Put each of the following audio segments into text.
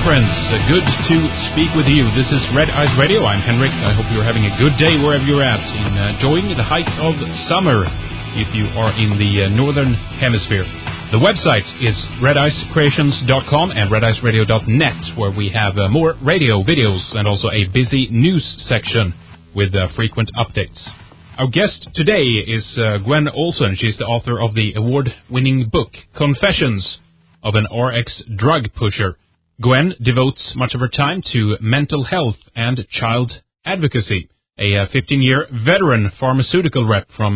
friends. Good to speak with you. This is Red Eyes Radio. I'm Henrik. I hope you're having a good day wherever you're at, enjoying the height of summer if you are in the northern hemisphere. The website is redicecreations.com and rediceradio.net, where we have more radio, videos, and also a busy news section with frequent updates. Our guest today is Gwen Olson. She's the author of the award-winning book, Confessions of an RX Drug Pusher. Gwen devotes much of her time to mental health and child advocacy. A 15-year veteran pharmaceutical rep from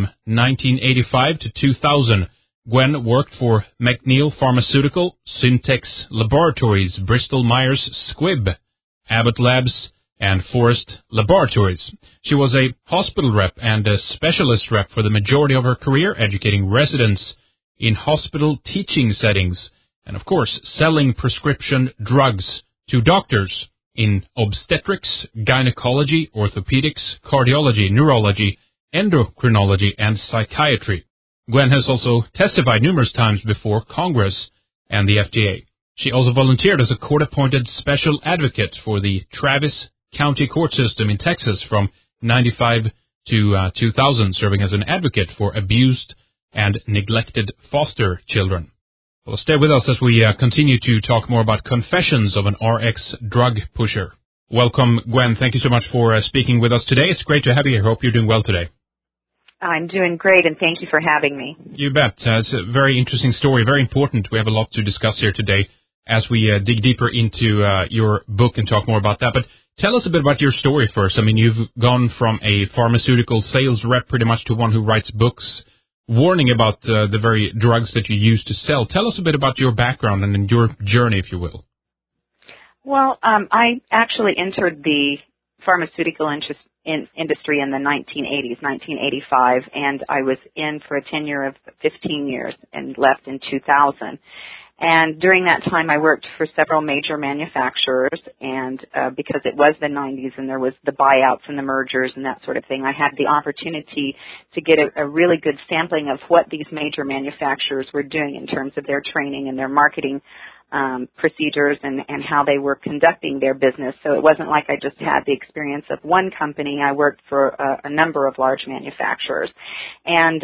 1985 to 2000, Gwen worked for McNeil Pharmaceutical, Syntex Laboratories, Bristol Myers Squibb, Abbott Labs, and Forest Laboratories. She was a hospital rep and a specialist rep for the majority of her career, educating residents in hospital teaching settings, and of course, selling prescription drugs to doctors in obstetrics, gynecology, orthopedics, cardiology, neurology, endocrinology, and psychiatry. Gwen has also testified numerous times before Congress and the FDA. She also volunteered as a court-appointed special advocate for the Travis County Court System in Texas from 1995 to 2000, serving as an advocate for abused and neglected foster children. Well, stay with us as we continue to talk more about Confessions of an RX Drug Pusher. Welcome, Gwen. Thank you so much for speaking with us today. It's great to have you here. Hope you're doing well today. I'm doing great, and thank you for having me. You bet. It's a very interesting story, very important. We have a lot to discuss here today as we dig deeper into your book and talk more about that. But tell us a bit about your story first. I mean, you've gone from a pharmaceutical sales rep pretty much to one who writes books warning about the very drugs that you use to sell. Tell us a bit about your background and your journey, if you will. Well, I actually entered the pharmaceutical industry in the 1980s, 1985, and I was in for a tenure of 15 years and left in 2000. And during that time, I worked for several major manufacturers, and because it was the 90s and there was the buyouts and the mergers and that sort of thing, I had the opportunity to get a really good sampling of what these major manufacturers were doing in terms of their training and their marketing procedures and how they were conducting their business. So it wasn't like I just had the experience of one company. I worked for a number of large manufacturers. And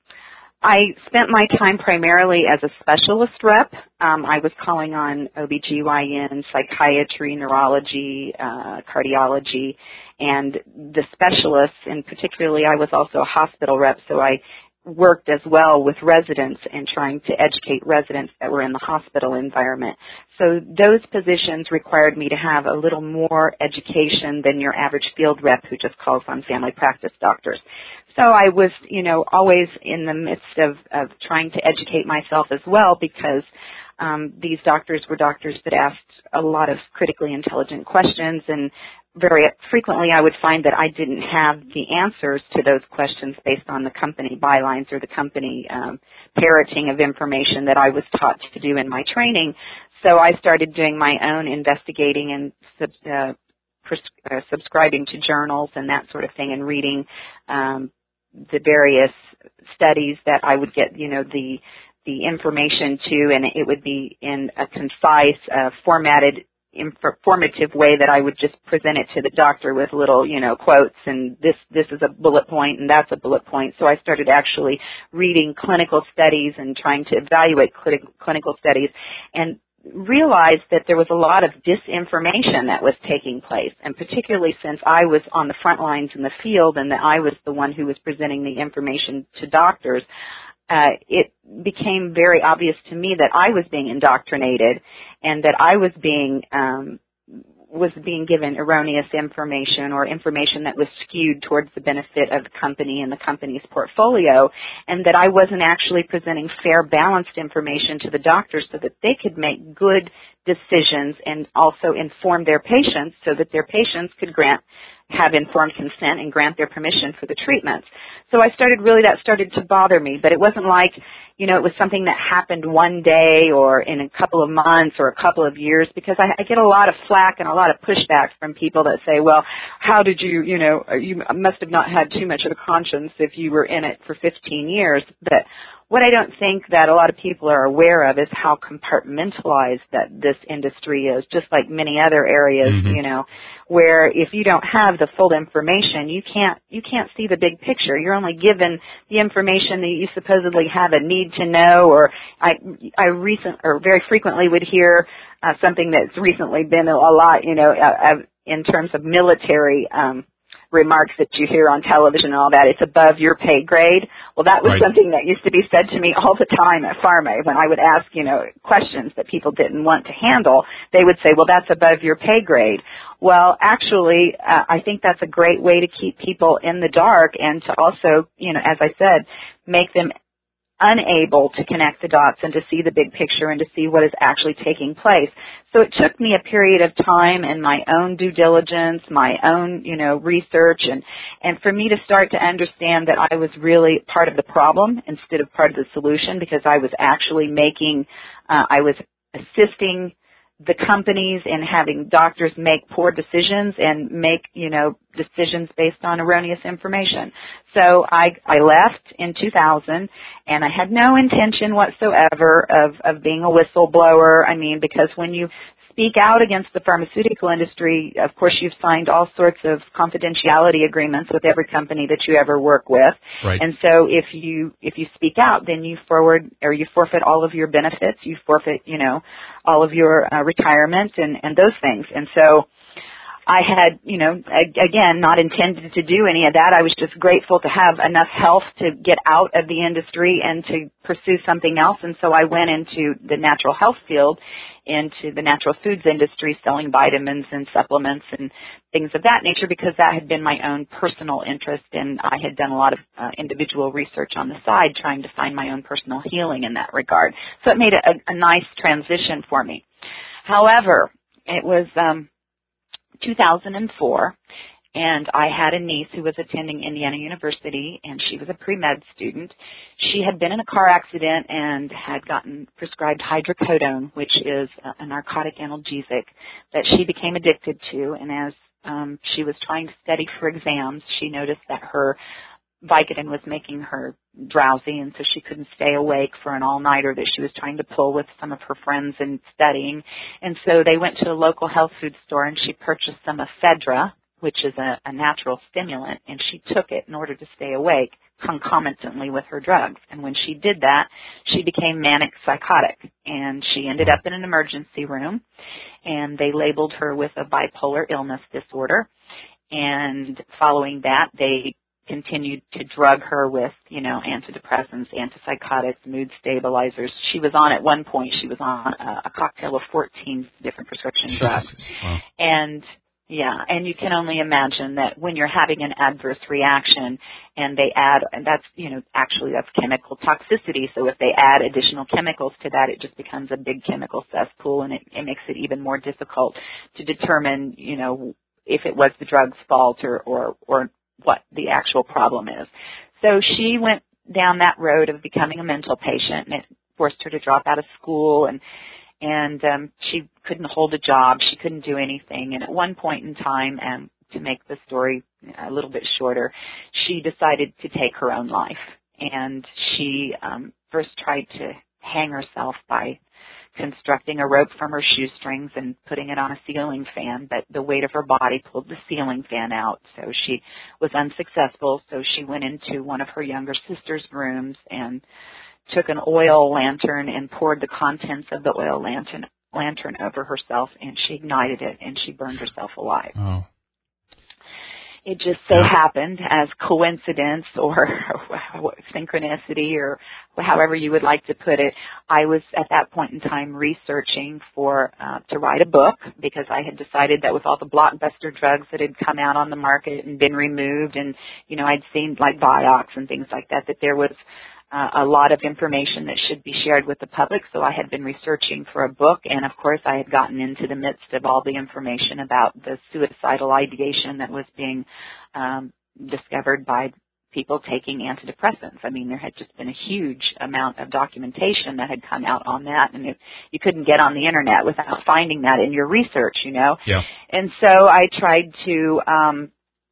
I spent my time primarily as a specialist rep. I was calling on OBGYN, psychiatry, neurology, cardiology, and the specialists, and particularly I was also a hospital rep, so I worked as well with residents and trying to educate residents that were in the hospital environment. So those positions required me to have a little more education than your average field rep who just calls on family practice doctors. So I was, always in the midst of trying to educate myself as well, because these doctors were doctors that asked a lot of critically intelligent questions, and very frequently I would find that I didn't have the answers to those questions based on the company bylines or the company parroting of information that I was taught to do in my training. So I started doing my own investigating and subscribing to journals and that sort of thing, and reading the various studies that I would get, the information to, and it would be in a concise, formatted, informative way that I would just present it to the doctor with little, quotes, and this is a bullet point and that's a bullet point. So I started actually reading clinical studies and trying to evaluate clinical studies, and realized that there was a lot of disinformation that was taking place, and particularly since I was on the front lines in the field and that I was the one who was presenting the information to doctors, it became very obvious to me that I was being indoctrinated and that I was being given erroneous information, or information that was skewed towards the benefit of the company and the company's portfolio, and that I wasn't actually presenting fair, balanced information to the doctors so that they could make good decisions and also inform their patients so that their patients could have informed consent and grant their permission for the treatments. So that started to bother me, but it wasn't like, it was something that happened one day or in a couple of months or a couple of years, because I get a lot of flack and a lot of pushback from people that say, well, how did you must have not had too much of a conscience if you were in it for 15 years. But what I don't think that a lot of people are aware of is how compartmentalized that this industry is, just like many other areas, you know, where if you don't have the full information, you can't see the big picture. You're only given the information that you supposedly have a need to know. Or I very frequently would hear something that's recently been a lot, you know, in terms of military remarks that you hear on television and all that. It's above your pay grade. Well, that was something that used to be said to me all the time at Pharma. When I would ask, you know, questions that people didn't want to handle, they would say, well, that's above your pay grade. Well, actually, I think that's a great way to keep people in the dark and to also, you know, as I said, make them unable to connect the dots and to see the big picture and to see what is actually taking place. So it took me a period of time and my own due diligence, my own, you know, research, and for me to start to understand that I was really part of the problem instead of part of the solution, because I was actually I was assisting the companies in having doctors make poor decisions and make, you know, decisions based on erroneous information. So I left in 2000, and I had no intention whatsoever of being a whistleblower. I mean, because when you speak out against the pharmaceutical industry, of course you've signed all sorts of confidentiality agreements with every company that you ever work with. Right. And so if you speak out, then you forfeit all of your benefits, you forfeit, you know, all of your retirement and those things. And so I had, you know, again, not intended to do any of that. I was just grateful to have enough health to get out of the industry and to pursue something else. And so I went into the natural health field, into the natural foods industry, selling vitamins and supplements and things of that nature, because that had been my own personal interest, and I had done a lot of individual research on the side trying to find my own personal healing in that regard. So it made a nice transition for me. However, it was 2004, and I had a niece who was attending Indiana University, and she was a pre-med student. She had been in a car accident and had gotten prescribed hydrocodone, which is a narcotic analgesic that she became addicted to. And as she was trying to study for exams, she noticed that her Vicodin was making her drowsy, and so she couldn't stay awake for an all-nighter that she was trying to pull with some of her friends and studying. And so they went to a local health food store, and she purchased some ephedra, which is a natural stimulant, and she took it in order to stay awake concomitantly with her drugs. And when she did that, she became manic psychotic, and she ended up in an emergency room, and they labeled her with a bipolar illness disorder. And following that, they continued to drug her with, you know, antidepressants, antipsychotics, mood stabilizers. She was on, at one point, she was on a cocktail of 14 different prescription drugs. Wow. And you can only imagine that when you're having an adverse reaction and they add, and that's, you know, actually that's chemical toxicity. So if they add additional chemicals to that, it just becomes a big chemical cesspool, and it makes it even more difficult to determine, you know, if it was the drug's fault or what the actual problem is. So she went down that road of becoming a mental patient, and it forced her to drop out of school, and she couldn't hold a job. She couldn't do anything. And at one point in time, to make the story a little bit shorter, she decided to take her own life. And she first tried to hang herself by constructing a rope from her shoestrings and putting it on a ceiling fan, but the weight of her body pulled the ceiling fan out, so she was unsuccessful. So she went into one of her younger sister's rooms and took an oil lantern and poured the contents of the oil lantern over herself, and she ignited it, and she burned herself alive. Oh. It just so happened, as coincidence or synchronicity or however you would like to put it, I was at that point in time researching to write a book, because I had decided that with all the blockbuster drugs that had come out on the market and been removed, and, you know, I'd seen like Vioxx and things like that there was a lot of information that should be shared with the public. So I had been researching for a book, and of course I had gotten into the midst of all the information about the suicidal ideation that was being discovered by people taking antidepressants. I mean, there had just been a huge amount of documentation that had come out on that, and you couldn't get on the internet without finding that in your research, you know. Yeah. And so I tried to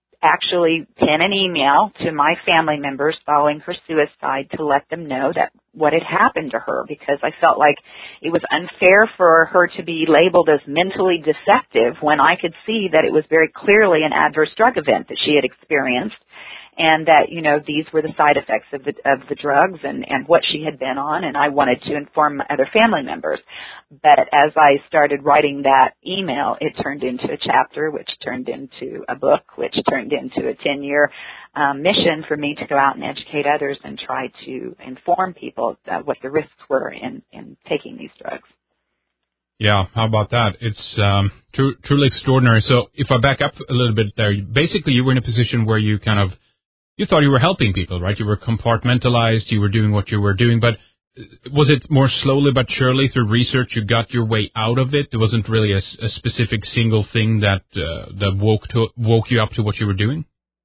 actually pen an email to my family members following her suicide to let them know that what had happened to her, because I felt like it was unfair for her to be labeled as mentally defective when I could see that it was very clearly an adverse drug event that she had experienced, and that, these were the side effects of the drugs and what she had been on, and I wanted to inform other family members. But as I started writing that email, it turned into a chapter, which turned into a book, which turned into a 10-year mission for me to go out and educate others and try to inform people what the risks were in taking these drugs. Yeah, how about that? It's truly extraordinary. So if I back up a little bit there, basically you were in a position where you thought you were helping people, right? You were compartmentalized, you were doing what you were doing, but was it more slowly but surely through research you got your way out of it? There wasn't really a specific single thing that woke you up to what you were doing?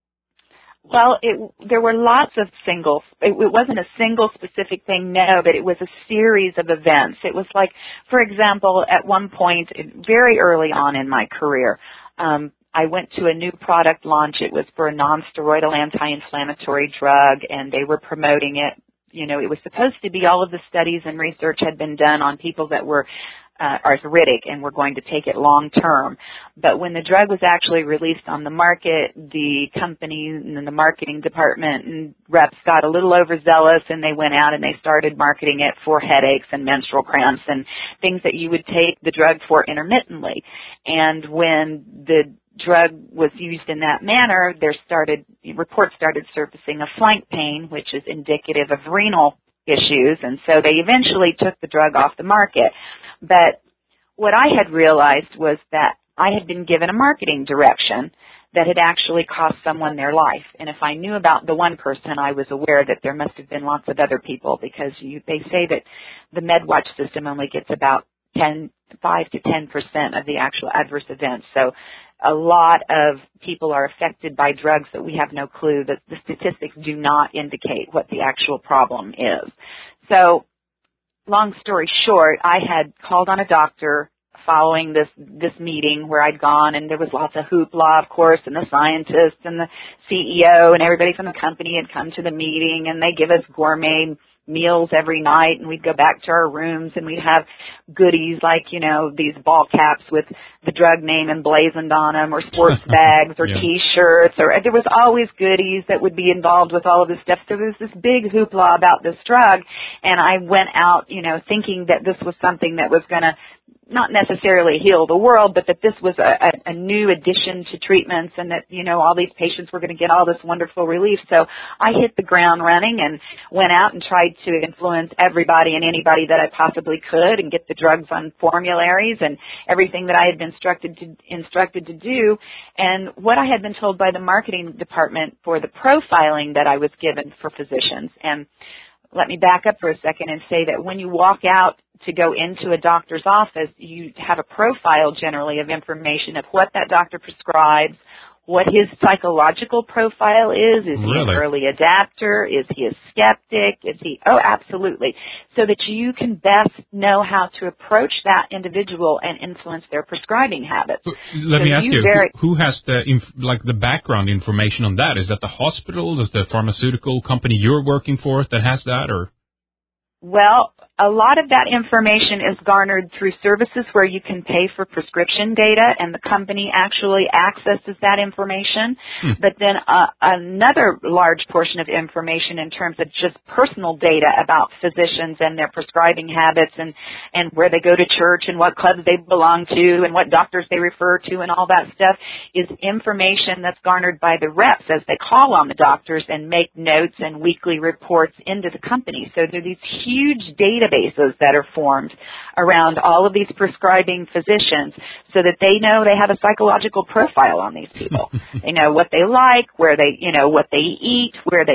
Well, there were lots of singles. It wasn't a single specific thing, no, but it was a series of events. It was like, for example, at one point, very early on in my career, I went to a new product launch. It was for a non-steroidal anti-inflammatory drug, and they were promoting it. It was supposed to be all of the studies and research had been done on people that were arthritic and were going to take it long term. But when the drug was actually released on the market, the company and the marketing department and reps got a little overzealous, and they went out and they started marketing it for headaches and menstrual cramps and things that you would take the drug for intermittently. And when the drug was used in that manner, reports started surfacing of flank pain, which is indicative of renal issues, and so they eventually took the drug off the market. But what I had realized was that I had been given a marketing direction that had actually cost someone their life. And if I knew about the one person, I was aware that there must have been lots of other people, because they say that the MedWatch system only gets about 5 to 10% of the actual adverse events. So a lot of people are affected by drugs that we have no clue, that the statistics do not indicate what the actual problem is. So long story short, I had called on a doctor following this meeting where I'd gone, and there was lots of hoopla, of course, and the scientists and the CEO and everybody from the company had come to the meeting, and they give us gourmet meals every night, and we'd go back to our rooms and we'd have goodies like, these ball caps with the drug name emblazoned on them, or sports bags, or yeah. T-shirts, or there was always goodies that would be involved with all of this stuff. So there was this big hoopla about this drug, and I went out, thinking that this was something that was going to not necessarily heal the world, but that this was a new addition to treatments, and that, all these patients were going to get all this wonderful relief. So I hit the ground running and went out and tried to influence everybody and anybody that I possibly could and get the drugs on formularies and everything that I had been instructed to do. And what I had been told by the marketing department for the profiling that I was given for physicians. And let me back up for a second and say that when you walk out to go into a doctor's office, you have a profile generally of information of what that doctor prescribes, what his psychological profile is. Is he an early adapter? Is he a skeptic? Oh, absolutely. So that you can best know how to approach that individual and influence their prescribing habits. Let me ask you, who has the background information on that? Is that the hospital? Is the pharmaceutical company you're working for that has that, or? Well, a lot of that information is garnered through services where you can pay for prescription data, and the company actually accesses that information. But then another large portion of information in terms of just personal data about physicians and their prescribing habits and where they go to church and what clubs they belong to and what doctors they refer to and all that stuff is information that's garnered by the reps as they call on the doctors and make notes and weekly reports into the company. So there are these huge databases that are formed around all of these prescribing physicians so that they know they have a psychological profile on these people. They know what they like, where they, what they eat,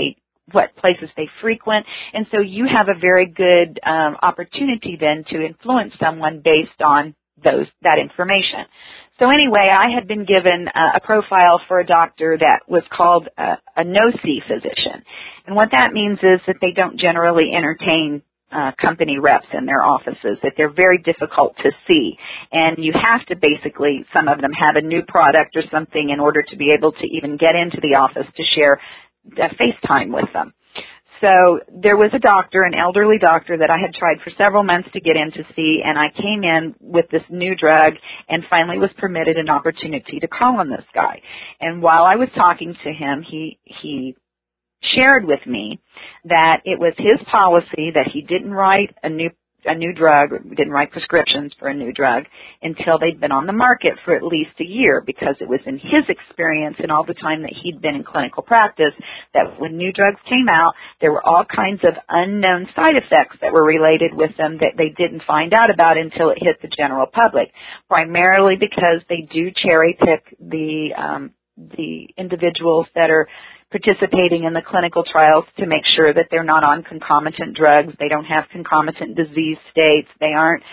what places they frequent. And so you have a very good opportunity then to influence someone based on that information. So anyway, I had been given a profile for a doctor that was called a no-see physician. And what that means is that they don't generally entertain company reps in their offices, that they're very difficult to see. And you have to basically, some of them have a new product or something in order to be able to even get into the office to share FaceTime with them. So there was a doctor, an elderly doctor that I had tried for several months to get in to see, and I came in with this new drug and finally was permitted an opportunity to call on this guy. And while I was talking to him, he shared with me that it was his policy that he didn't write a new drug, didn't write prescriptions for a new drug until they'd been on the market for at least a year, because it was in his experience and all the time that he'd been in clinical practice that when new drugs came out, there were all kinds of unknown side effects that were related with them that they didn't find out about until it hit the general public, primarily because they do cherry pick the individuals that are participating in the clinical trials to make sure that they're not on concomitant drugs. They don't have concomitant disease states. They aren't,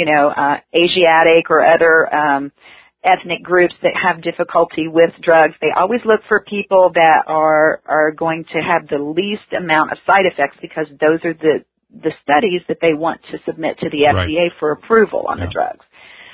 Asiatic or other ethnic groups that have difficulty with drugs. They always look for people that are going to have the least amount of side effects, because those are the studies that they want to submit to the FDA for approval on the drugs.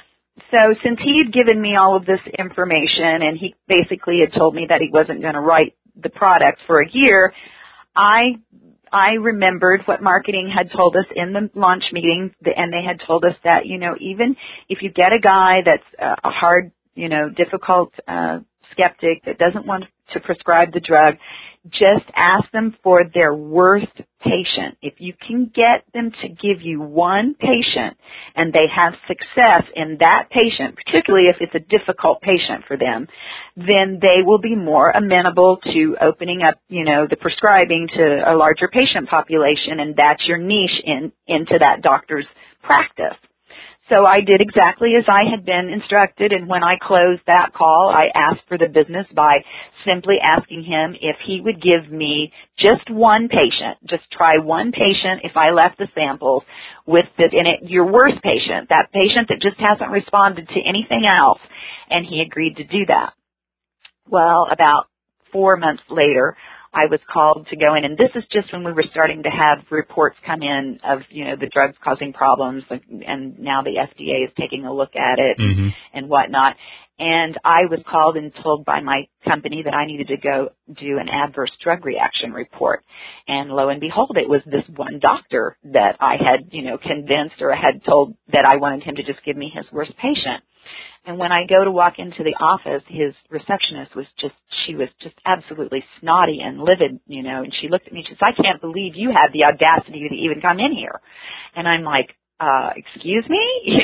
So since he had given me all of this information and he basically had told me that he wasn't going to write the product for a year, I remembered what marketing had told us in the launch meeting, and they had told us that, even if you get a guy that's a hard, difficult skeptic that doesn't want to prescribe the drug, just ask them for their worst patient. If you can get them to give you one patient and they have success in that patient, particularly if it's a difficult patient for them, then they will be more amenable to opening up, the prescribing to a larger patient population, and that's your niche into that doctor's practice. So I did exactly as I had been instructed, and when I closed that call, I asked for the business by simply asking him if he would give me just one patient, just try one patient if I left the samples with your worst patient, that patient that just hasn't responded to anything else, and he agreed to do that. Well, about 4 months later, I was called to go in, and this is just when we were starting to have reports come in of, the drugs causing problems, and now the FDA is taking a look at it and whatnot. And I was called and told by my company that I needed to go do an adverse drug reaction report. And lo and behold, it was this one doctor that I had, convinced or had told that I wanted him to just give me his worst patient. And when I go to walk into the office, his receptionist she was just absolutely snotty and livid, and she looked at me and she says, "I can't believe you had the audacity to even come in here." And I'm like, excuse me?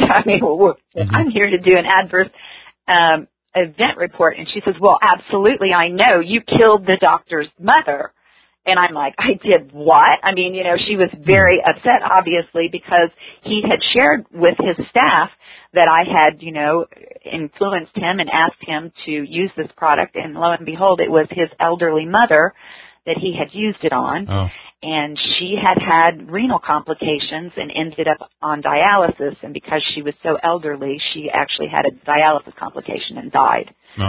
I'm here to do an adverse event report. And she says, "Well, absolutely, I know. You killed the doctor's mother." And I'm like, "I did what?" She was very upset, obviously, because he had shared with his staff that I had, influenced him and asked him to use this product. And lo and behold, it was his elderly mother that he had used it on. Oh. And she had renal complications and ended up on dialysis. And because she was so elderly, she actually had a dialysis complication and died. Oh.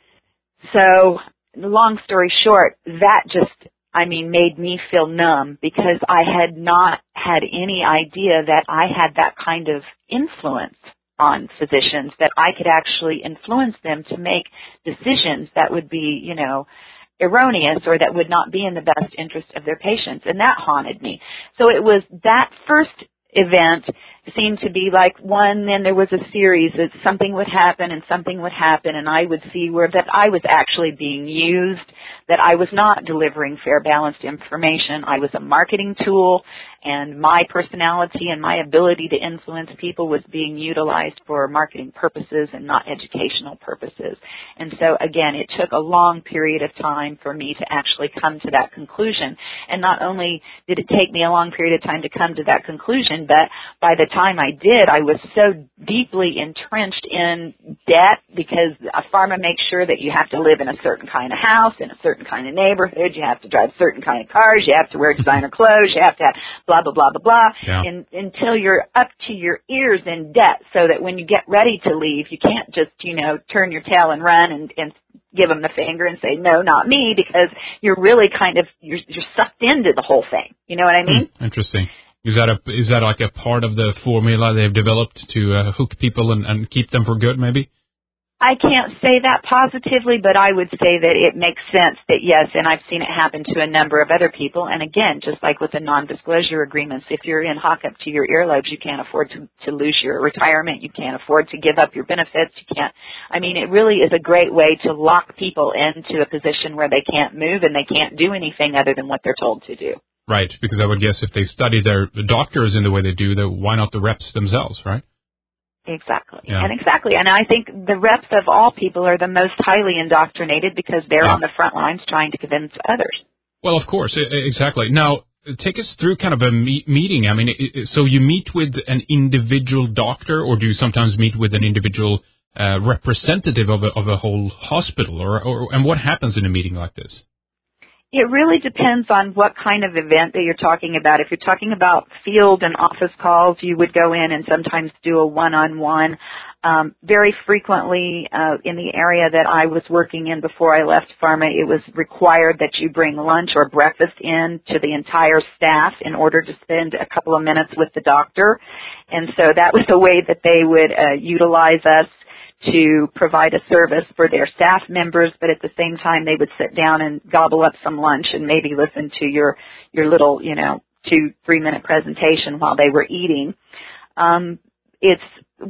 So, long story short, that just made me feel numb, because I had not had any idea that I had that kind of influence on physicians, that I could actually influence them to make decisions that would be, erroneous or that would not be in the best interest of their patients. And that haunted me. So it was that first event seemed to be like one, then there was a series that something would happen and something would happen, and I would see that I was actually being used, that I was not delivering fair, balanced information. I was a marketing tool, and my personality and my ability to influence people was being utilized for marketing purposes and not educational purposes. And so, again, it took a long period of time for me to actually come to that conclusion. And not only did it take me a long period of time to come to that conclusion, but by the time I did, I was so deeply entrenched in debt, because a pharma makes sure that you have to live in a certain kind of house, in a certain kind of neighborhood, you have to drive certain kind of cars, you have to wear designer clothes, you have to have blah, blah, blah, blah, blah, until you're up to your ears in debt, so that when you get ready to leave, you can't just, turn your tail and run and give them the finger and say, "No, not me," because you're really you're sucked into the whole thing. You know what I mean? Interesting. Is that like a part of the formula they've developed to hook people and keep them for good, maybe? I can't say that positively, but I would say that it makes sense that yes, and I've seen it happen to a number of other people. And again, just like with the non-disclosure agreements, if you're in hock up to your earlobes, you can't afford to lose your retirement. You can't afford to give up your benefits. You can't. I mean, it really is a great way to lock people into a position where they can't move and they can't do anything other than what they're told to do. Right, because I would guess if they study their doctors in the way they do, why not the reps themselves, right? Exactly. Yeah. And I think the reps of all people are the most highly indoctrinated because they're on the front lines trying to convince others. Well, of course, exactly. Now, take us through kind of a meeting. I mean, so you meet with an individual doctor, or do you sometimes meet with an individual representative of a whole hospital, and what happens in a meeting like this? It really depends on what kind of event that you're talking about. If you're talking about field and office calls, you would go in and sometimes do a one-on-one. Very frequently, in the area that I was working in before I left pharma, it was required that you bring lunch or breakfast in to the entire staff in order to spend a couple of minutes with the doctor. And so that was the way that they would utilize us to provide a service for their staff members, but at the same time they would sit down and gobble up some lunch and maybe listen to your little, 2-3 minute presentation while they were eating. It's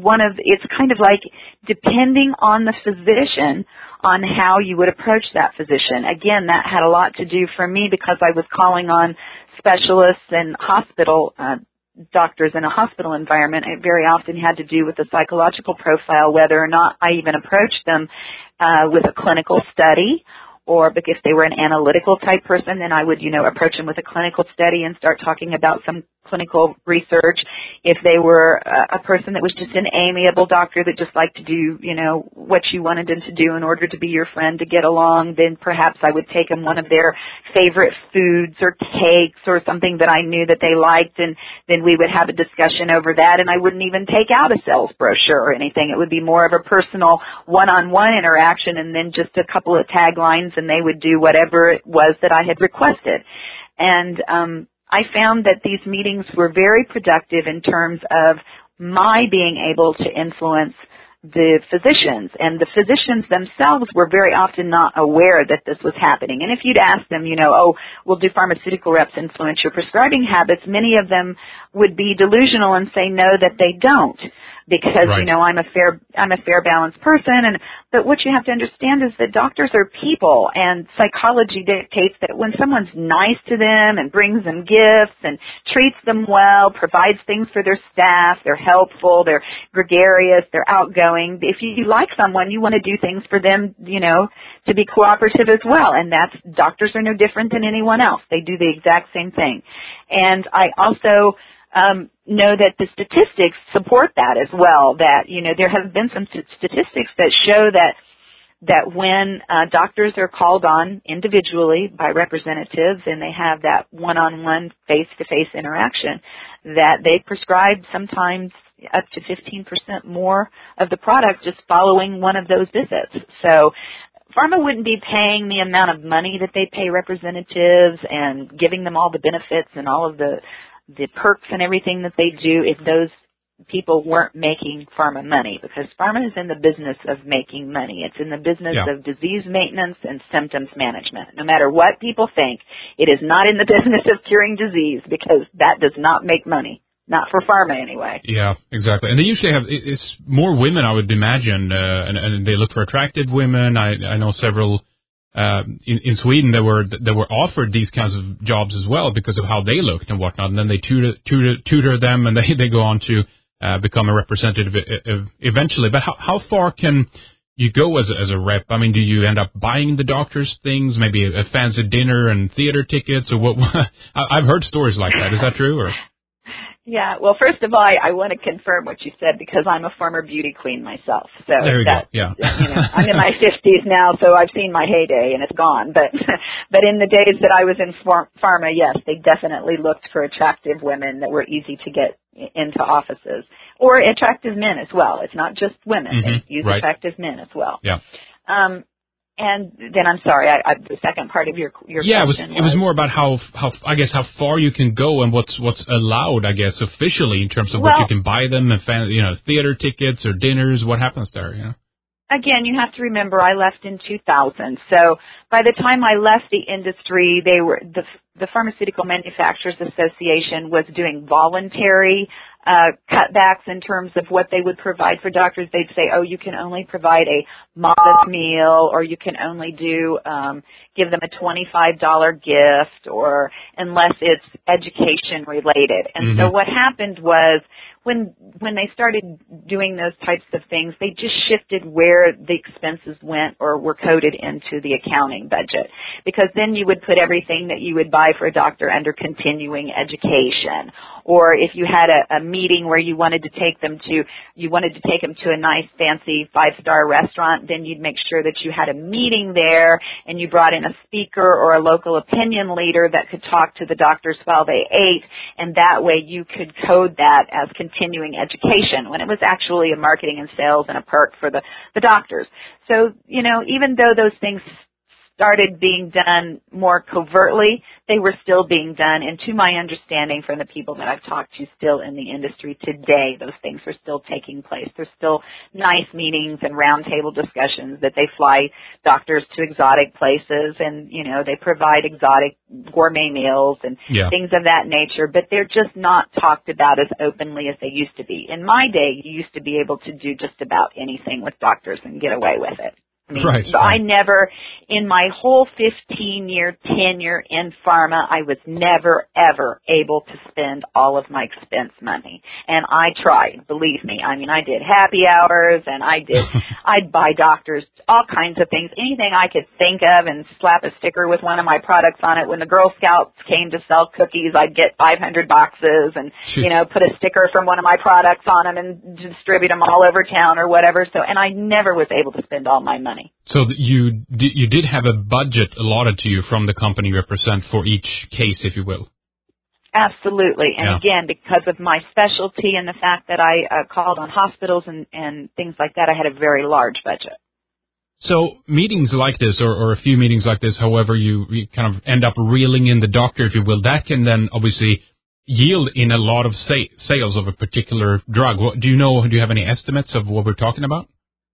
kind of like depending on the physician on how you would approach that physician. Again, that had a lot to do for me because I was calling on specialists and hospital doctors in a hospital environment. It very often had to do with the psychological profile, whether or not I even approached them with a clinical study, or if they were an analytical type person, then I would, approach them with a clinical study and start talking about some clinical research. If they were a person that was just an amiable doctor that just liked to do, what you wanted them to do in order to be your friend, to get along, then perhaps I would take them one of their favorite foods or cakes or something that I knew that they liked, and then we would have a discussion over that, and I wouldn't even take out a sales brochure or anything. It would be more of a personal one-on-one interaction and then just a couple of taglines, and they would do whatever it was that I had requested. And I found that these meetings were very productive in terms of my being able to influence the physicians, and the physicians themselves were very often not aware that this was happening. And if you'd ask them, will do pharmaceutical reps influence your prescribing habits, many of them would be delusional and say no, that they don't. Because, right. I'm a fair balanced person, but what you have to understand is that doctors are people, and psychology dictates that when someone's nice to them and brings them gifts and treats them well, provides things for their staff, they're helpful, they're gregarious, they're outgoing. If you like someone, you want to do things for them, to be cooperative as well. And doctors are no different than anyone else. They do the exact same thing. And I also know that the statistics support that as well, that, there have been some statistics that show that when doctors are called on individually by representatives and they have that one-on-one face-to-face interaction, that they prescribe sometimes up to 15% more of the product just following one of those visits. So pharma wouldn't be paying the amount of money that they pay representatives and giving them all the benefits and all of the perks and everything that they do if those people weren't making pharma money, because pharma is in the business of making money. It's in the business of disease maintenance and symptoms management. No matter what people think, it is not in the business of curing disease, because that does not make money. Not for pharma, anyway. Yeah, exactly. And they usually it's more women, I would imagine, and they look for attractive women. I know several in Sweden that were offered these kinds of jobs as well because of how they looked and whatnot, and then they tutor them, and they go on to become a representative eventually. But how far can you go as a rep? I mean, do you end up buying the doctor's things, maybe a fancy dinner and theater tickets, or what? I've heard stories like that. Is that true? Or? Yeah, well, first of all, I want to confirm what you said, because I'm a former beauty queen myself. So there you go. Yeah. I'm in my 50s now, so I've seen my heyday and it's gone. But in the days that I was in pharma, yes, they definitely looked for attractive women that were easy to get into offices, or attractive men as well. It's not just women; they use attractive men as well. Yeah. And then I'm sorry, the second part of your question it was more about how far you can go and what's allowed, I guess, officially in terms of what you can buy them and theater tickets or dinners. What happens there? again, you have to remember I left in 2000. So by the time I left the industry, the Pharmaceutical Manufacturers Association was doing voluntary cutbacks in terms of what they would provide for doctors. They'd say, oh, you can only provide a modest meal, or you can only give them a $25 gift, or unless it's education related. And so what happened was, when they started doing those types of things, they just shifted where the expenses went or were coded into the accounting budget. Because then you would put everything that you would buy for a doctor under continuing education. Or if you had a meeting where you wanted to take them to a nice fancy 5-star restaurant, then you'd make sure that you had a meeting there and you brought in a speaker or a local opinion leader that could talk to the doctors while they ate, and that way you could code that as continuing education when it was actually a marketing and sales and a perk for the doctors. So, even though those things started being done more covertly, they were still being done. And to my understanding from the people that I've talked to still in the industry today, those things are still taking place. There's still nice meetings and roundtable discussions that they fly doctors to exotic places and, they provide exotic gourmet meals and things of that nature, but they're just not talked about as openly as they used to be. In my day, you used to be able to do just about anything with doctors and get away with it. I never, in my whole 15-year tenure in pharma, I was never, ever able to spend all of my expense money. And I tried, believe me. I did happy hours, and I'd buy doctors all kinds of things, anything I could think of, and slap a sticker with one of my products on it. When the Girl Scouts came to sell cookies, I'd get 500 boxes and, put a sticker from one of my products on them and distribute them all over town or whatever. And I never was able to spend all my money. So you did have a budget allotted to you from the company you represent for each case, if you will. Absolutely. And again, because of my specialty and the fact that I called on hospitals and things like that, I had a very large budget. So meetings like this, or a few meetings like this, however you kind of end up reeling in the doctor, if you will, that can then obviously yield in a lot of sales of a particular drug. Do you have any estimates of what we're talking about?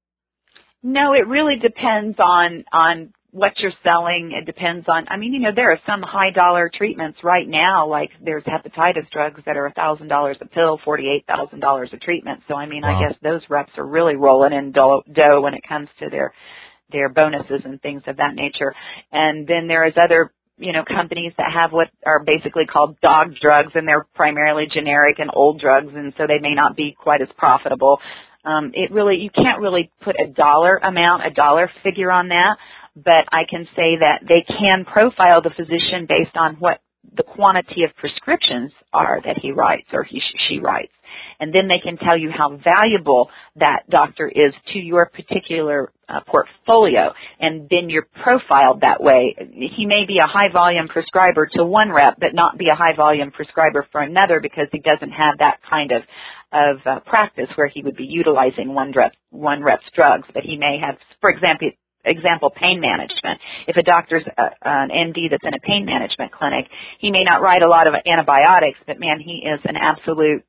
No, it really depends on what you're selling. It depends on, there are some high dollar treatments right now, like there's hepatitis drugs that are $1,000 a pill, $48,000 a treatment. So, I guess those reps are really rolling in dough when it comes to their bonuses and things of that nature. And then there's other companies that have what are basically called dog drugs, and they're primarily generic and old drugs, and so they may not be quite as profitable. You can't really put a dollar figure on that, but I can say that they can profile the physician based on what the quantity of prescriptions are that he writes or she writes. And then they can tell you how valuable that doctor is to your particular portfolio, and then you're profiled that way. He may be a high-volume prescriber to one rep, but not be a high-volume prescriber for another because he doesn't have that kind of practice where he would be utilizing one rep's drugs. But he may have, for example, pain management. If a doctor's an MD that's in a pain management clinic, he may not write a lot of antibiotics, but man, he is an absolute,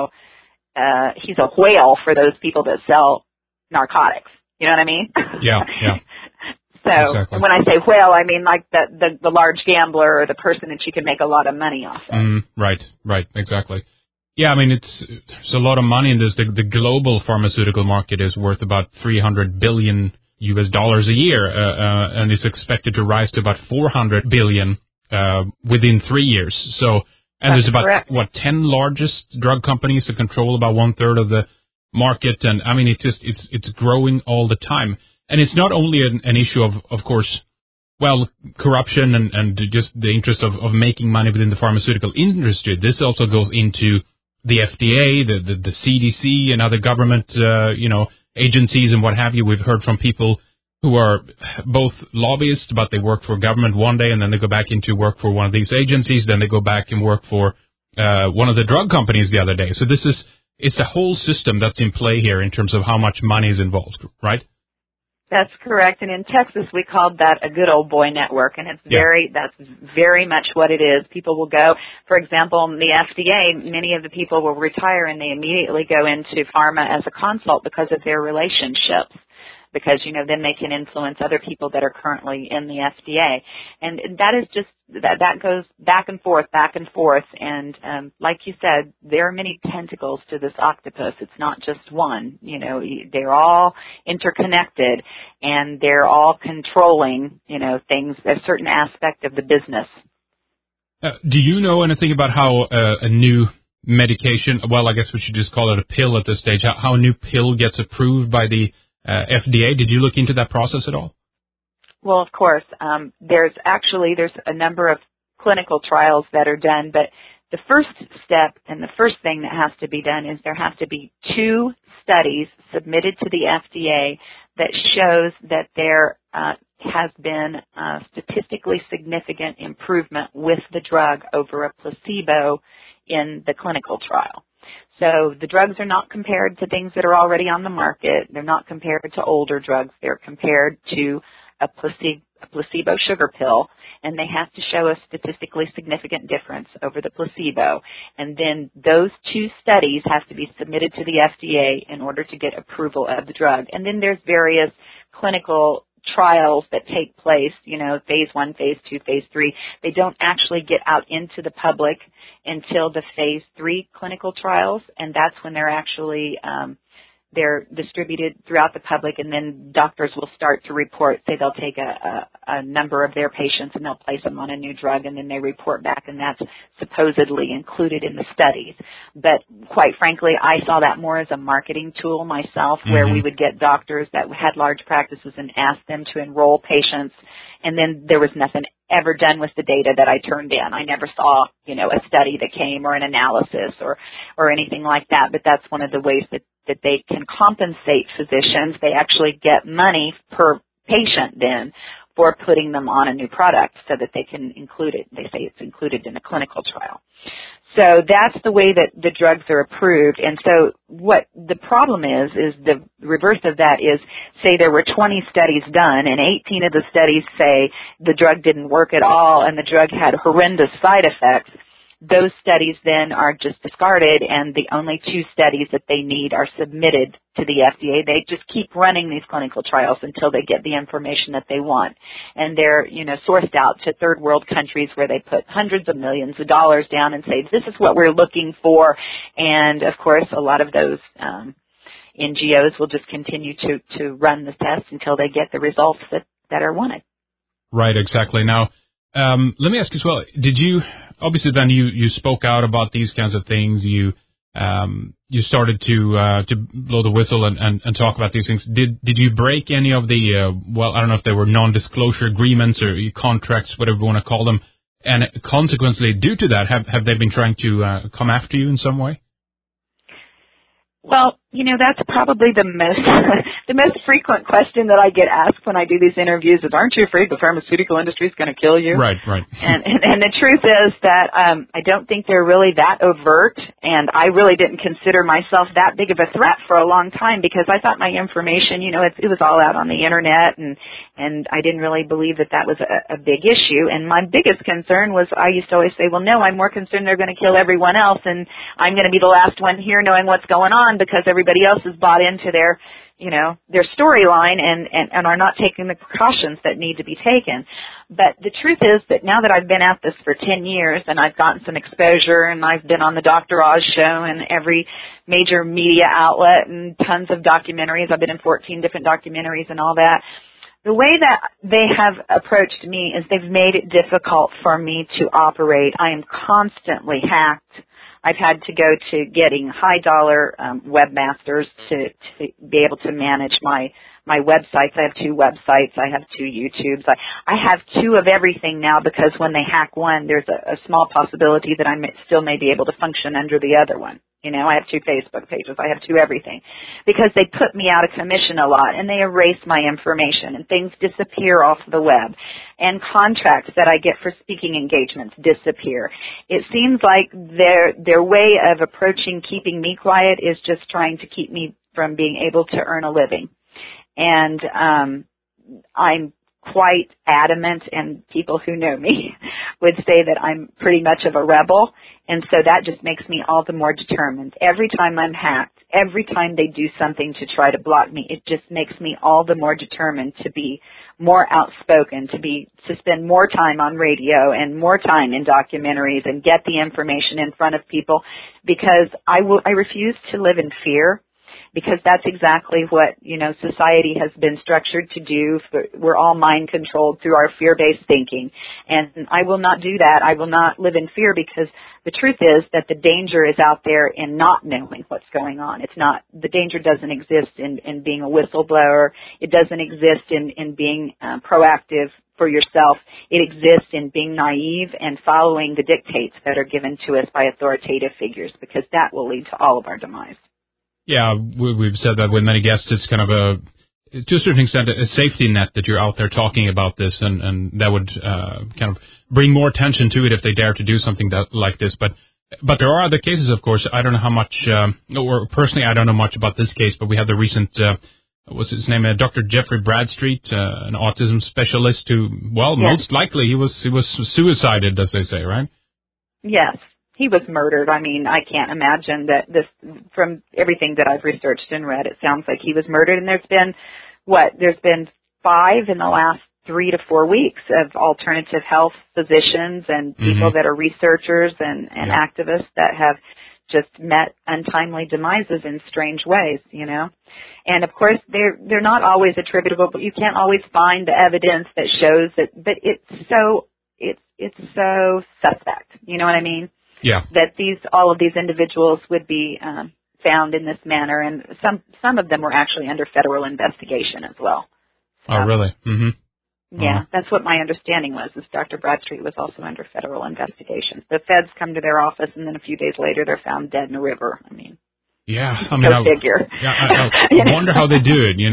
he's a whale for those people that sell narcotics. You know what I mean? Yeah. So exactly. When I say whale, I mean like the large gambler or the person that you can make a lot of money off of. Right, exactly. Yeah, there's a lot of money in this. The global pharmaceutical market is worth about $300 billion a year, and is expected to rise to about $400 billion within 3 years. So, and there's about correct. 10 largest drug companies that control about 1/3 of the market, and it's growing all the time. And it's not only an issue of course, corruption and just the interest of making money within the pharmaceutical industry. This also goes into the FDA, the CDC, and other government, agencies and what have you. We've heard from people who are both lobbyists, but they work for government one day, and then they go back into work for one of these agencies. Then they go back and work for one of the drug companies the other day. So it's a whole system that's in play here in terms of how much money is involved, right? That's correct. And in Texas, we called that a good old boy network, and that's very much what it is. People will go, for example, the FDA, many of the people will retire and they immediately go into pharma as a consult because of their relationships. because, then they can influence other people that are currently in the FDA. And that is just, that goes back and forth. And like you said, there are many tentacles to this octopus. It's not just one. They're all interconnected, and they're all controlling, things, a certain aspect of the business. Do you know anything about how a new medication, well, I guess we should just call it a pill at this stage, how a new pill gets approved by the FDA? Did you look into that process at all? Well, of course. There's a number of clinical trials that are done, but the first step and the first thing that has to be done is there have to be 2 studies submitted to the FDA that shows that there has been a statistically significant improvement with the drug over a placebo in the clinical trial. So the drugs are not compared to things that are already on the market. They're not compared to older drugs. They're compared to a placebo sugar pill, and they have to show a statistically significant difference over the placebo. And then those 2 studies have to be submitted to the FDA in order to get approval of the drug. And then there's various clinical trials that take place, phase 1, phase 2, phase 3. They don't actually get out into the public until the phase 3 clinical trials, and that's when they're actually they're distributed throughout the public, and then doctors will start to report. Say they'll take a number of their patients and they'll place them on a new drug, and then they report back, and that's supposedly included in the studies. But quite frankly, I saw that more as a marketing tool myself, where we would get doctors that had large practices and ask them to enroll patients, and then there was nothing ever done with the data that I turned in. I never saw, a study that came or an analysis or anything like that. But that's one of the ways that they can compensate physicians. They actually get money per patient then for putting them on a new product so that they can include it. They say it's included in a clinical trial. So that's the way that the drugs are approved. And so what the problem is the reverse of that is, say there were 20 studies done and 18 of the studies say the drug didn't work at all and the drug had horrendous side effects. Those studies then are just discarded, and the only 2 studies that they need are submitted to the FDA. They just keep running these clinical trials until they get the information that they want. And they're, sourced out to third world countries where they put hundreds of millions of dollars down and say, this is what we're looking for. And, of course, a lot of those NGOs will just continue to run the tests until they get the results that are wanted. Right, exactly. Now, let me ask you as well, did you, obviously then you spoke out about these kinds of things, you started to blow the whistle and talk about these things. Did you break any of the, I don't know if they were non-disclosure agreements or contracts, whatever you want to call them, and consequently, due to that, have they been trying to come after you in some way? Well, that's probably the most frequent question that I get asked when I do these interviews is, aren't you afraid the pharmaceutical industry is going to kill you? Right. And the truth is that I don't think they're really that overt, and I really didn't consider myself that big of a threat for a long time because I thought my information, it was all out on the internet, and I didn't really believe that was a big issue. And my biggest concern was I used to always say, well, no, I'm more concerned they're going to kill everyone else, and I'm going to be the last one here knowing what's going on because everybody else has bought into their storyline and are not taking the precautions that need to be taken. But the truth is that now that I've been at this for 10 years and I've gotten some exposure and I've been on the Dr. Oz show and every major media outlet and tons of documentaries, I've been in 14 different documentaries and all that, the way that they have approached me is they've made it difficult for me to operate. I am constantly hacked. I've had to go to getting high-dollar webmasters to be able to manage my websites. I have 2 websites. I have 2 YouTubes. I have 2 of everything now because when they hack one, there's a small possibility that I still may be able to function under the other one. I have 2 Facebook pages. I have 2 everything because they put me out of commission a lot and they erase my information and things disappear off the web and contracts that I get for speaking engagements disappear. It seems like their way of approaching keeping me quiet is just trying to keep me from being able to earn a living. And I'm quite adamant, and people who know me would say that I'm pretty much of a rebel, and so that just makes me all the more determined. Every time I'm hacked, every time they do something to try to block me, it just makes me all the more determined to be more outspoken, to spend more time on radio and more time in documentaries and get the information in front of people, because I refuse to live in fear. Because that's exactly what, society has been structured to do. We're all mind controlled through our fear-based thinking. And I will not do that. I will not live in fear, because the truth is that the danger is out there in not knowing what's going on. The danger doesn't exist in being a whistleblower. It doesn't exist in being proactive for yourself. It exists in being naive and following the dictates that are given to us by authoritative figures, because that will lead to all of our demise. Yeah, we've said that with many guests. It's kind of to a certain extent, a safety net that you're out there talking about this, and that would kind of bring more attention to it if they dare to do something like this. But there are other cases, of course. I don't know how much, or personally, I don't know much about this case, but we have the recent, what's his name, Dr. Jeffrey Bradstreet, an autism specialist who, most likely he was suicided, as they say, right? Yes. He was murdered. I mean, I can't imagine that from everything that I've researched and read, it sounds like he was murdered. And there's been 5 in the last 3 to 4 weeks of alternative health physicians and people that are researchers and activists that have just met untimely demises in strange ways, And of course, they're not always attributable, but you can't always find the evidence that shows that, but it's so suspect. You know what I mean? Yeah. That all of these individuals would be found in this manner, and some of them were actually under federal investigation as well. So, oh, really? Mm-hmm. Yeah, that's what my understanding was. Is Dr. Bradstreet was also under federal investigation. The feds come to their office, and then a few days later, they're found dead in a river. I mean, go figure. Yeah, I wonder how they do it.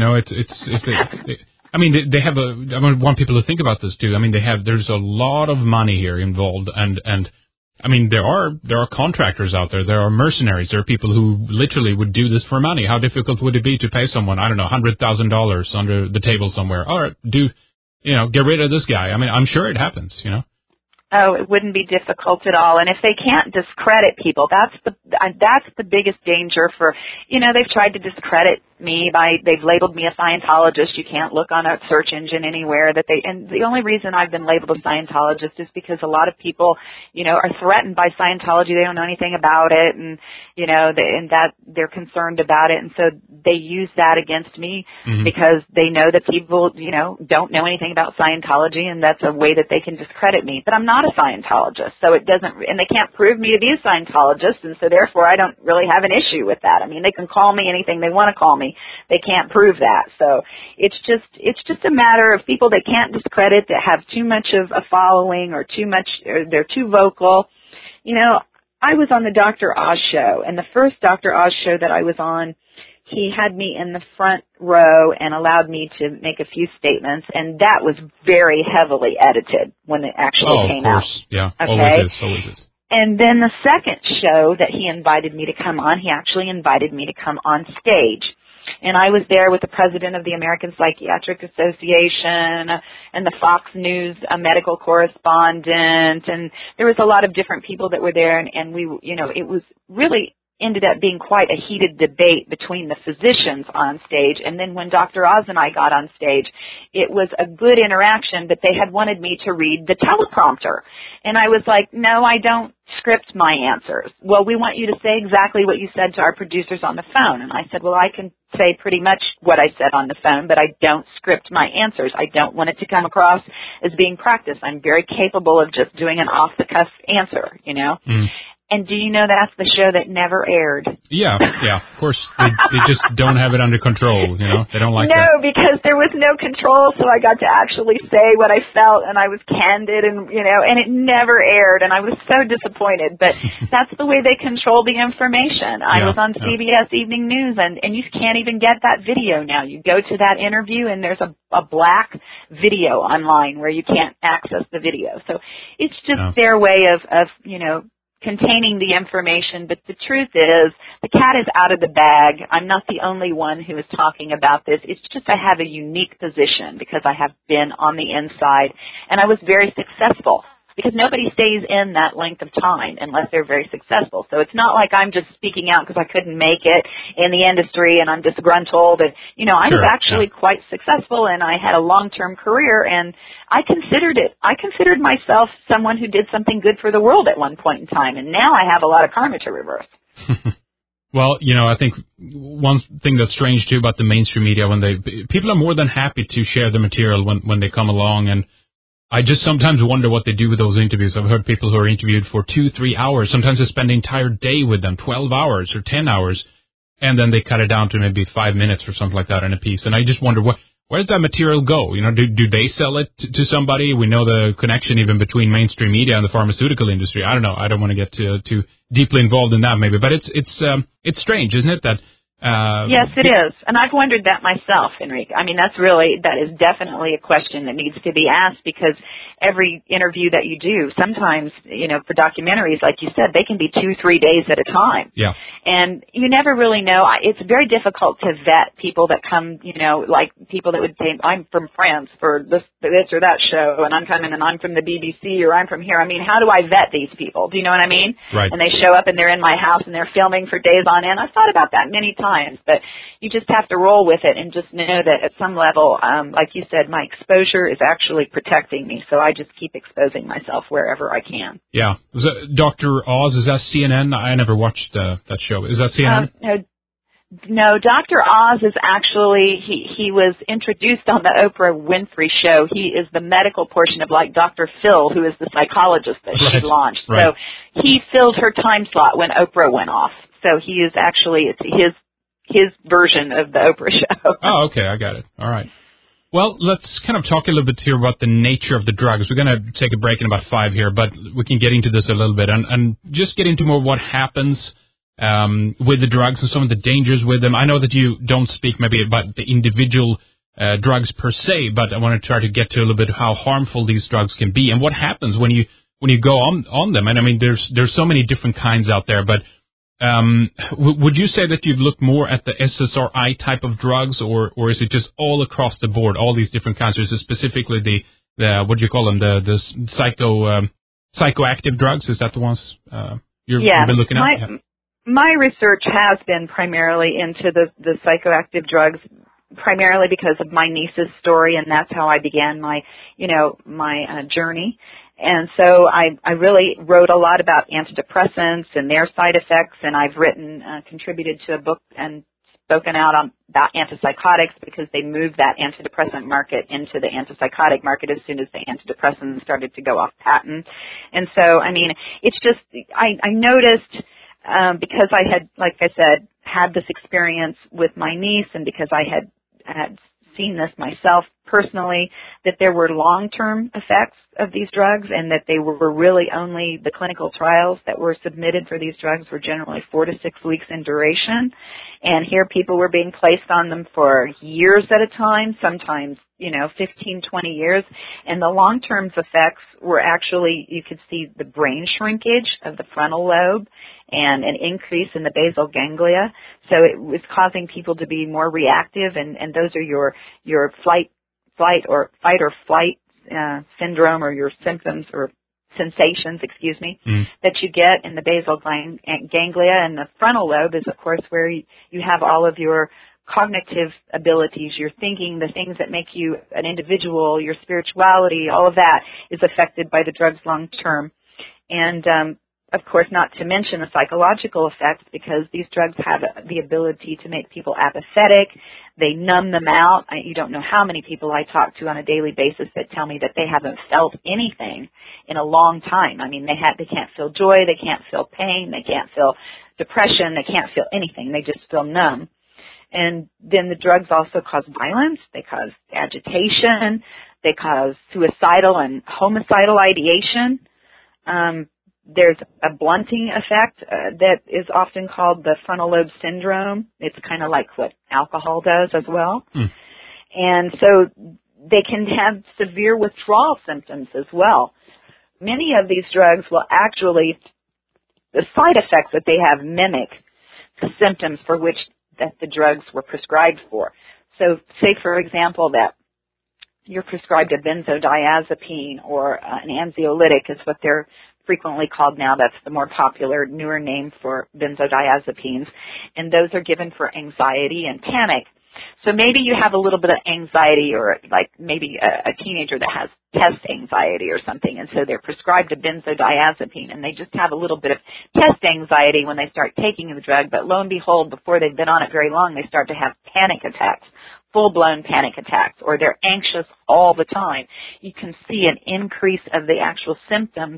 They have I want people to think about this too. I mean, there's a lot of money here involved, and I mean, there are contractors out there. There are mercenaries. There are people who literally would do this for money. How difficult would it be to pay someone, I don't know, $100,000 under the table somewhere? All right, get rid of this guy. I mean, I'm sure it happens, Oh, it wouldn't be difficult at all. And if they can't discredit people, that's the biggest danger for, they've tried to discredit me they've labeled me a Scientologist. You can't look on a search engine anywhere and the only reason I've been labeled a Scientologist is because a lot of people, are threatened by Scientology. They don't know anything about it, and, and that they're concerned about it. And so they use that against me because they know that people, don't know anything about Scientology, and that's a way that they can discredit me. But I'm not a Scientologist, so and they can't prove me to be a Scientologist, and so therefore I don't really have an issue with that. I mean, they can call me anything they want to call me. They can't prove that. So it's just a matter of people that can't discredit, that have too much of a following or they're too vocal. I was on the Dr. Oz show, and the first Dr. Oz show that I was on, he had me in the front row and allowed me to make a few statements, and that was very heavily edited when it actually came out. Oh, of course. Yeah, okay? Always is. And then the second show that he invited me to come on, he actually invited me to come on stage. And I was there with the president of the American Psychiatric Association and the Fox News medical correspondent, and there was a lot of different people that were there, and we, it was really ended up being quite a heated debate between the physicians on stage. And then when Dr. Oz and I got on stage, it was a good interaction, but they had wanted me to read the teleprompter. And I was like, no, I don't script my answers. Well, we want you to say exactly what you said to our producers on the phone. And I said, well, I can say pretty much what I said on the phone, but I don't script my answers. I don't want it to come across as being practiced. I'm very capable of just doing an off-the-cuff answer, And do you know that's the show that never aired? Yeah, of course. They just don't have it under control, They don't like that. No, because there was no control, so I got to actually say what I felt, and I was candid, and, and it never aired, and I was so disappointed. But that's the way they control the information. I was on CBS Evening News, and you can't even get that video now. You go to that interview, and there's a black video online where you can't access the video. So it's just their way of containing the information, but the truth is the cat is out of the bag. I'm not the only one who is talking about this. It's just I have a unique position because I have been on the inside, and I was very successful because nobody stays in that length of time unless they're very successful. So it's not like I'm just speaking out because I couldn't make it in the industry and I'm disgruntled. And, I was actually quite successful, and I had a long-term career, and I considered myself someone who did something good for the world at one point in time, and now I have a lot of karma to reverse. Well, I think one thing that's strange too about the mainstream media, people are more than happy to share the material when they come along, and I just sometimes wonder what they do with those interviews. I've heard people who are interviewed for 2-3 hours. Sometimes they spend the entire day with them, 12 hours or 10 hours, and then they cut it down to maybe 5 minutes or something like that in a piece. And I just wonder, where does that material go? Do they sell it to somebody? We know the connection even between mainstream media and the pharmaceutical industry. I don't know. I don't want to get too deeply involved in that maybe, but it's strange, isn't it? That yes, it is. And I've wondered that myself, Enrique. I mean, that is definitely a question that needs to be asked, because every interview that you do, sometimes, for documentaries, like you said, they can be 2-3 days at a time. Yeah. And you never really know. It's very difficult to vet people that come, like people that would say, I'm from France for this or that show, and I'm from the BBC, or I'm from here. I mean, how do I vet these people? Do you know what I mean? Right. And they show up and they're in my house and they're filming for days on end. I've thought about that many times, but you just have to roll with it and just know that at some level, like you said, my exposure is actually protecting me. So I just keep exposing myself wherever I can. Yeah. Was that Dr. Oz? Is that CNN? I never watched that show. Is that CNN? No, Dr. Oz is actually, he was introduced on the Oprah Winfrey Show. He is the medical portion of, like, Dr. Phil, who is the psychologist that she launched. Right. So he filled her time slot when Oprah went off. So he is actually, it's his version of the Oprah Show. Oh, okay, I got it. All right. Well, let's kind of talk a little bit here about the nature of the drugs. We're going to take a break in about 5 here, but we can get into this a little bit and just get into more what happens with the drugs and some of the dangers with them. I know that you don't speak maybe about the individual drugs per se, but I want to try to get to a little bit how harmful these drugs can be and what happens when you go on them. And I mean, there's so many different kinds out there, but would you say that you've looked more at the SSRI type of drugs, or is it just all across the board, all these different kinds? Or is it specifically the what do you call them, the psychoactive drugs? Is that the ones you've been looking at? My research has been primarily into the psychoactive drugs, primarily because of my niece's story, and that's how I began my journey. And so I really wrote a lot about antidepressants and their side effects, and I've contributed to a book and spoken out about antipsychotics, because they moved that antidepressant market into the antipsychotic market as soon as the antidepressants started to go off patent. And so, I mean, it's just, I noticed, because I had, like I said, had this experience with my niece, and because I had seen this myself personally, that there were long-term effects of these drugs, and that they were really only the clinical trials that were submitted for these drugs were generally 4 to 6 weeks in duration. And here people were being placed on them for years at a time, sometimes, 15, 20 years. And the long-term effects were actually, you could see the brain shrinkage of the frontal lobe and an increase in the basal ganglia. So it was causing people to be more reactive, and those are your fight or flight syndrome, or your symptoms or sensations, that you get in the basal ganglia. And the frontal lobe is, of course, where you have all of your cognitive abilities, your thinking, the things that make you an individual, your spirituality, all of that is affected by the drugs long term. And of course, not to mention the psychological effects, because these drugs have the ability to make people apathetic. They numb them out. You don't know how many people I talk to on a daily basis that tell me that they haven't felt anything in a long time. I mean, they can't feel joy, they can't feel pain, they can't feel depression, they can't feel anything. They just feel numb. And then the drugs also cause violence, they cause agitation, they cause suicidal and homicidal ideation. There's a blunting effect that is often called the frontal lobe syndrome. It's kind of like what alcohol does as well. And so they can have severe withdrawal symptoms as well. Many of these drugs will actually, the side effects that they have mimic the symptoms for which that the drugs were prescribed for. So say, for example, that you're prescribed a benzodiazepine or an anxiolytic is what they're frequently called now. That's the more popular, newer name for benzodiazepines. And those are given for anxiety and panic. So maybe you have a little bit of anxiety, or like maybe a teenager that has test anxiety or something, and so they're prescribed a benzodiazepine, and they just have a little bit of test anxiety when they start taking the drug, but lo and behold, before they've been on it very long, they start to have panic attacks, full-blown panic attacks, or they're anxious all the time. You can see an increase of the actual symptoms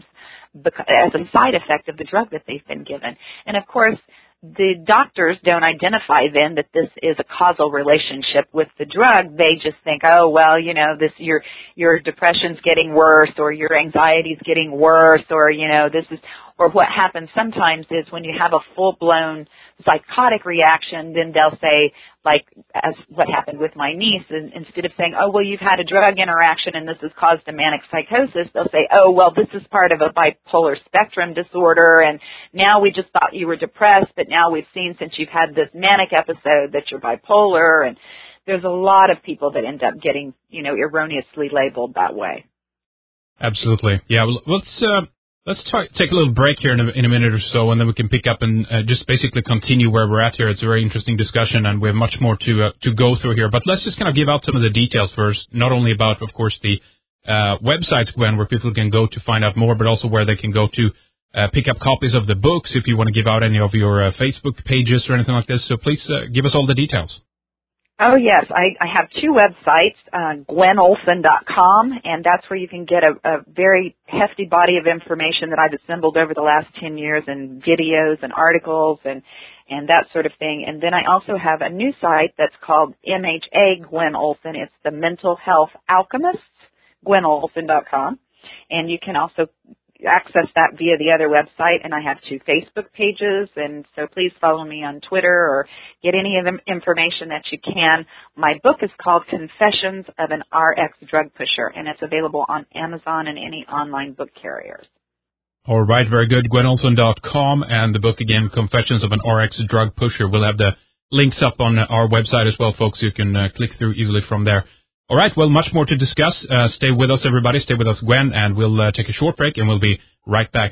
as a side effect of the drug that they've been given. And of course, the doctors don't identify then that this is a causal relationship with the drug. They just think, oh, well, you know, this your depression's getting worse, or your anxiety's getting worse, or, you know, this is, or what happens sometimes is when you have a full-blown psychotic reaction, then they'll say, like, as what happened with my niece, and instead of saying, oh, well, you've had a drug interaction and this has caused a manic psychosis, they'll say, oh, well, this is part of a bipolar spectrum disorder, and now we just thought you were depressed, but now we've seen since you've had this manic episode that you're bipolar. And there's a lot of people that end up getting, you know, erroneously labeled that way. Absolutely. Yeah, well, let's take a little break here in a minute or so, and then we can pick up and just basically continue where we're at here. It's a very interesting discussion, and we have much more to go through here. But let's just kind of give out some of the details first, not only about, of course, the websites, Gwen, where people can go to find out more, but also where they can go to pick up copies of the books if you want to give out any of your Facebook pages or anything like this. So please give us all the details. Oh, yes. I have two websites, GwenOlson.com, and that's where you can get a very hefty body of information that I've assembled over the last 10 years, and videos and articles and that sort of thing. And then I also have a new site that's called MHA Gwen Olson. It's the Mental Health Alchemists, GwenOlson.com. And you can also access that via the other website, and I have two Facebook pages, and so please follow me on Twitter or get any of the information that you can. My book is called Confessions of an RX Drug Pusher, and it's available on Amazon and any online book carriers. All right, very good. GwenOlson.com, and the book again, Confessions of an RX Drug Pusher. We'll have the links up on our website as well, folks. You can click through easily from there. All right, well, much more to discuss. Stay with us, everybody. Stay with us, Gwen, and we'll take a short break, and we'll be right back.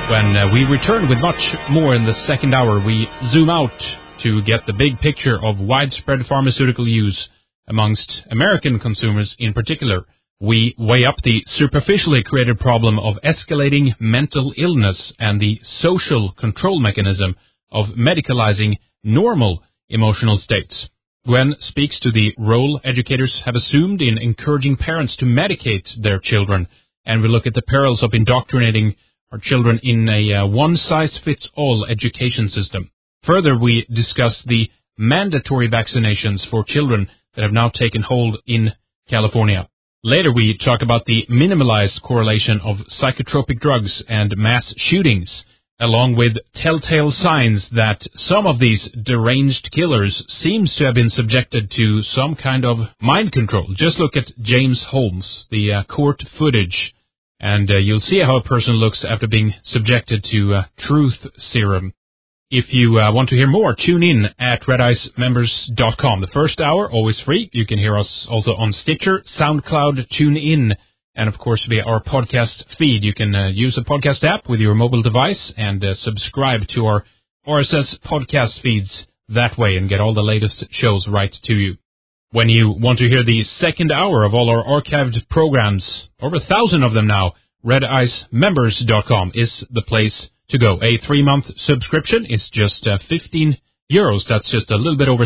When we return with much more in the second hour, we zoom out to get the big picture of widespread pharmaceutical use amongst American consumers in particular. We weigh up the superficially created problem of escalating mental illness and the social control mechanism of medicalizing normal emotional states. Gwen speaks to the role educators have assumed in encouraging parents to medicate their children, and we look at the perils of indoctrinating our children in a one-size-fits-all education system. Further, we discuss the mandatory vaccinations for children that have now taken hold in California. Later, we talk about the minimalized correlation of psychotropic drugs and mass shootings, along with telltale signs that some of these deranged killers seems to have been subjected to some kind of mind control. Just look at James Holmes, the court footage, and you'll see how a person looks after being subjected to truth serum. If you want to hear more, tune in at redicemembers.com. The first hour, always free. You can hear us also on Stitcher, SoundCloud, TuneIn, and of course via our podcast feed. You can use a podcast app with your mobile device and subscribe to our RSS podcast feeds that way and get all the latest shows right to you. When you want to hear the second hour of all our archived programs, over 1,000 of them now, redicemembers.com is the place to go. A 3-month subscription is just €15. That's just a little bit over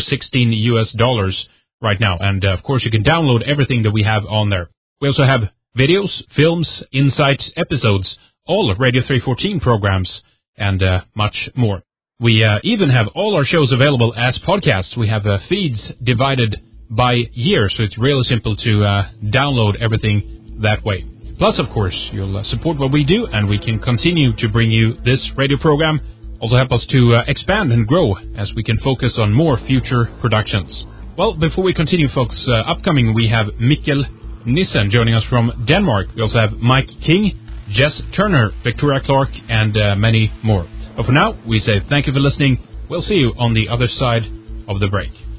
$16 right now. And of course, you can download everything that we have on there. We also have videos, films, insight, episodes, all of Radio 314 programs, and much more. We even have all our shows available as podcasts. We have feeds divided by year, so it's really simple to download everything that way. Plus, of course, you'll support what we do, and we can continue to bring you this radio program. Also help us to expand and grow as we can focus on more future productions. Well, before we continue, folks, upcoming we have Mikkel Nissen joining us from Denmark. We also have Mike King, Jess Turner, Victoria Clark, and many more. But for now, we say thank you for listening. We'll see you on the other side of the break.